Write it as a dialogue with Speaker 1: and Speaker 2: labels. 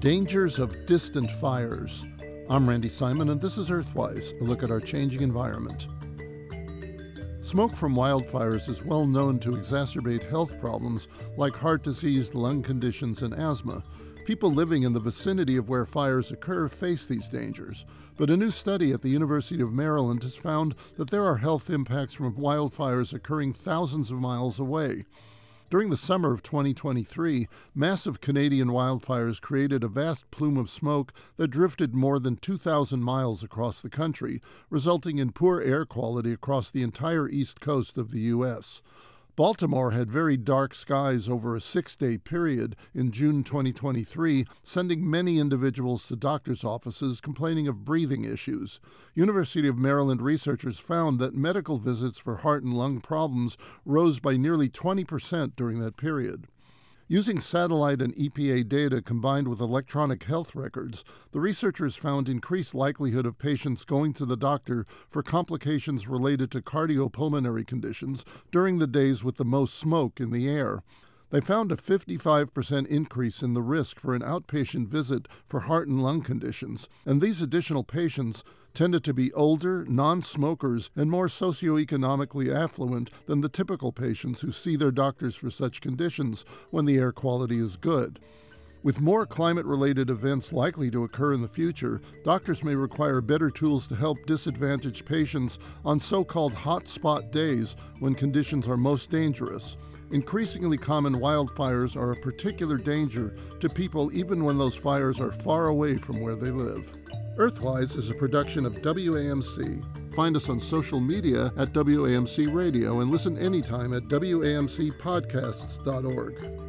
Speaker 1: Dangers of distant fires. I'm Randy Simon, and this is Earthwise, a look at our changing environment. Smoke from wildfires is well known to exacerbate health problems like heart disease, lung conditions, and asthma. People living in the vicinity of where fires occur face these dangers, but a new study at the University of Maryland has found that there are health impacts from wildfires occurring thousands of miles away. During the summer of 2023, massive Canadian wildfires created a vast plume of smoke that drifted more than 2,000 miles across the country, resulting in poor air quality across the entire east coast of the U.S. Baltimore had very dark skies over a 6-day period in June 2023, sending many individuals to doctors' offices complaining of breathing issues. University of Maryland researchers found that medical visits for heart and lung problems rose by nearly 20% during that period. Using satellite and EPA data combined with electronic health records, the researchers found increased likelihood of patients going to the doctor for complications related to cardiopulmonary conditions during the days with the most smoke in the air. They found a 55% increase in the risk for an outpatient visit for heart and lung conditions, and these additional patients tended to be older, non-smokers, and more socioeconomically affluent than the typical patients who see their doctors for such conditions when the air quality is good. With more climate-related events likely to occur in the future, doctors may require better tools to help disadvantaged patients on so-called hotspot days when conditions are most dangerous. Increasingly common wildfires are a particular danger to people even when those fires are far away from where they live. Earthwise is a production of WAMC. Find us on social media at WAMC Radio and listen anytime at WAMCpodcasts.org.